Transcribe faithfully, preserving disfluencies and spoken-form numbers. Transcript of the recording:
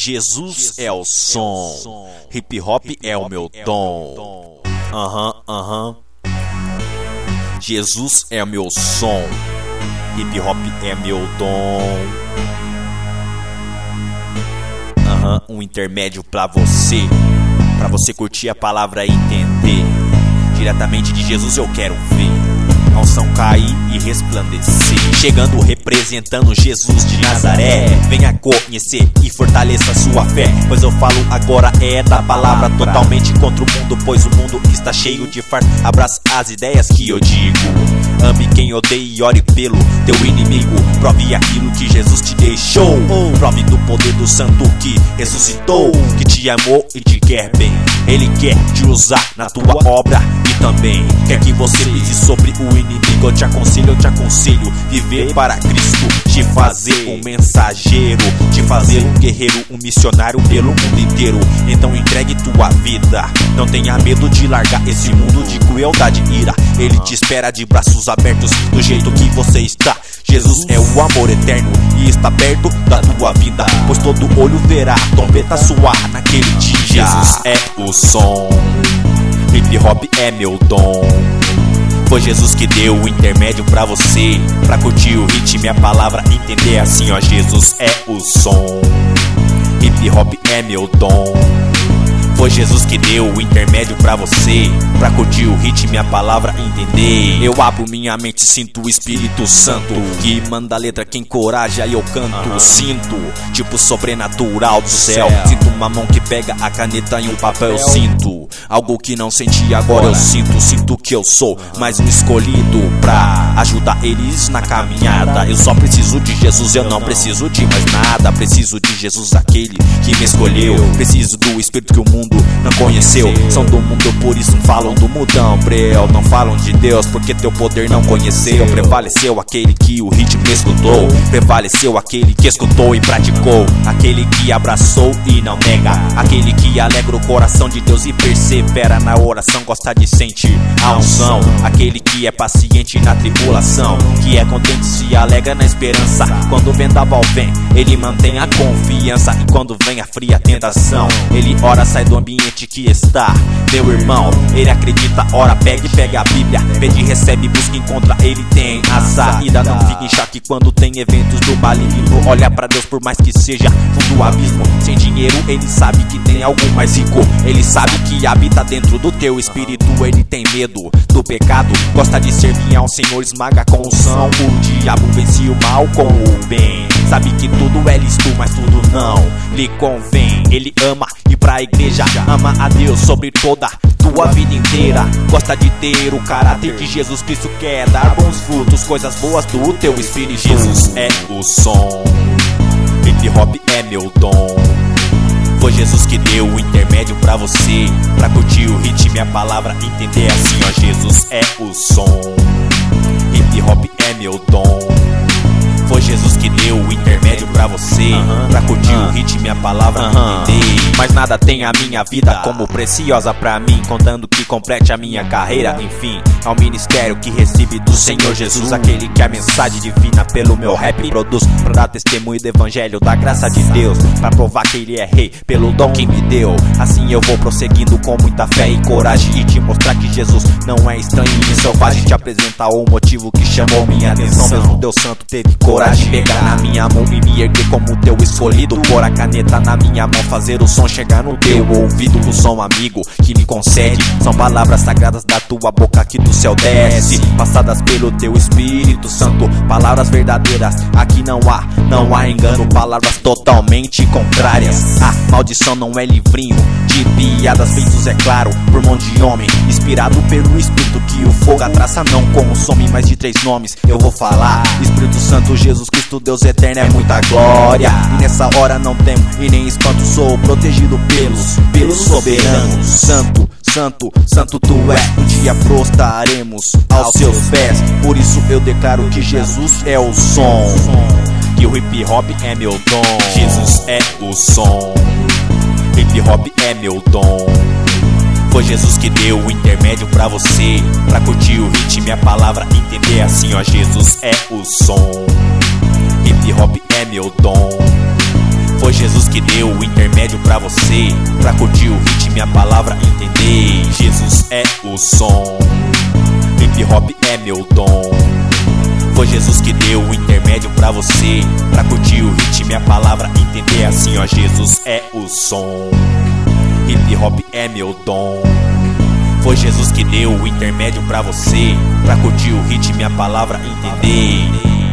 Jesus é o som, hip hop é o meu dom. Aham, aham. Jesus é o meu som, hip hop é meu dom. Aham, um intermédio pra você, pra você curtir a palavra e entender. Diretamente de Jesus eu quero ver a unção cair e resplandecer. Chegando representando Jesus de Nazaré. Venha conhecer e fortaleça sua fé, pois eu falo agora é da palavra totalmente contra o mundo, pois o mundo está cheio de farsa. Abraça as ideias que eu digo. Ame quem odeia e ore pelo teu inimigo. Prove aquilo que Jesus te deixou. Prove do poder do santo que ressuscitou, que te amou e te quer bem. Ele quer te usar na tua obra e também quer que você pise sobre o inimigo. Eu te aconselho, eu te aconselho viver para Cristo, te fazer um mensageiro, te fazer um guerreiro, um missionário pelo mundo inteiro. Então entregue tua vida, não tenha medo de largar esse mundo de crueldade e ira. Ele te espera de braços abertos do jeito que você está. Jesus é o amor eterno e está perto da tua vida, pois todo olho verá a trombeta soar naquele dia. Jesus é o som, hip hop é meu dom. Foi Jesus que deu o intermédio pra você, pra curtir o ritmo e a palavra entender assim, ó. Jesus é o som, hip hop é meu dom. Foi Jesus que deu o intermédio pra você, pra curtir o ritmo e a palavra entender. Eu abro minha mente, sinto o Espírito Santo que manda a letra, que encoraja e eu canto. uh-huh. Sinto, tipo sobrenatural do céu. Sinto uma mão que pega a caneta e um papel. Eu sinto algo que não senti agora. Eu sinto, sinto que eu sou mais um escolhido pra ajudar eles na caminhada. Eu só preciso de Jesus, eu não preciso de mais nada. Preciso de Jesus, aquele que me escolheu. Preciso do Espírito que o mundo não conheceu. São do mundo, por isso falam do mudão, breu. Não falam de Deus porque teu poder não conheceu. Prevaleceu aquele que o ritmo escutou. Prevaleceu aquele que escutou e praticou. Aquele que abraçou e não nega. Aquele que alegra o coração de Deus e persevera na oração. Gosta de sentir a unção. Aquele que é paciente na tribulação, que é contente, se alegra na esperança. Quando o vendaval vem, ele mantém a confiança. E quando vem a fria tentação, ele ora, sai do ambiente que está. Meu irmão, ele acredita, ora, pega e pega a Bíblia. Pede, recebe, busca, encontra, ele tem a saída. Não fica em choque quando tem eventos do maligno. Olha pra Deus por mais que seja fundo do abismo. Sem dinheiro, ele sabe que tem algo mais rico. Ele sabe que habita dentro do teu espírito. Ele tem medo do pecado, gosta de servir ao Senhor, esmaga com unção. O diabo vence o mal com o bem. Sabe que tudo é lícito, mas tudo não lhe convém. Ele ama ir pra igreja, ama a Deus sobre toda tua vida inteira. Gosta de ter o caráter de Jesus Cristo, quer dar bons frutos, coisas boas do teu espírito. Jesus é o som, hip hop é meu dom. Foi Jesus que deu o intermédio pra você, pra curtir o ritmo e a palavra entender assim, ó. Jesus é o som, hip hop é meu dom. Foi Jesus que deu o intermédio pra você, uh-huh, pra curtir uh-huh. o ritmo e a palavra uh-huh. entender. Mas nada tem a minha vida como preciosa pra mim, contando que complete a minha carreira. Enfim, ao ministério que recebe do Senhor Jesus, aquele que a mensagem divina pelo meu rap produz, pra dar testemunho do evangelho da graça de Deus, pra provar que ele é rei pelo dom que me deu. Assim eu vou prosseguindo com muita fé e coragem, e te mostrar que Jesus não é estranho e selvagem. Te apresentar o motivo que chamou minha atenção. Mesmo Deus santo teve coragem de pegar na minha mão e me erguer como teu escolhido. Pôr a caneta na minha mão, fazer o som chegar no teu ouvido. O som amigo que me concede são palavras sagradas da tua boca que do céu desce, passadas pelo teu Espírito Santo. Palavras verdadeiras, aqui não há, não há engano. Palavras totalmente contrárias. A maldição não é livrinho de piadas feitos, é claro, por mão de homem, inspirado pelo Espírito que o fogo a traça não consome. Mais de três nomes eu vou falar: Espírito Santo, Jesus Cristo, Deus eterno, é muita glória. E nessa hora não temo e nem espanto, sou protegido pelos, pelos soberanos. Santo, santo, santo tu és, um dia prostaremos aos seus pés. Por isso eu declaro que Jesus é o som, que o hip hop é meu dom. Jesus é o som, hip hop é meu dom. Foi Jesus que deu o intermédio pra você, pra curtir o ritmo e a palavra entender assim, ó. Jesus é o som, hip hop é meu dom. Foi Jesus que deu o intermédio pra você, pra curtir o ritmo e a palavra entender. Jesus é o som, hip hop é meu dom. Foi Jesus que deu o intermédio pra você, pra curtir o ritmo e a palavra entender. Assim ó, Jesus é o som, hip hop é meu dom. Foi Jesus que deu o intermédio pra você, pra curtir o ritmo e a palavra entender.